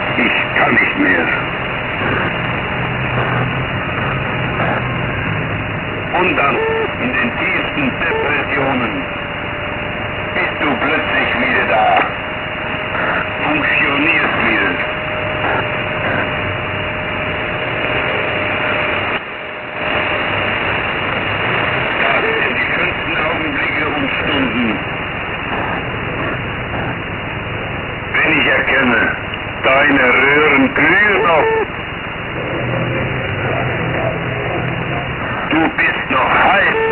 Ich kann nicht mehr. Und dann, in den tiefsten Depressionen, bist du plötzlich wieder da. Funktionierst wieder. Das sind die schönsten Augenblicke und Stunden. Wenn ich erkenne, deine Röhren glühen noch. Du bist noch heiß.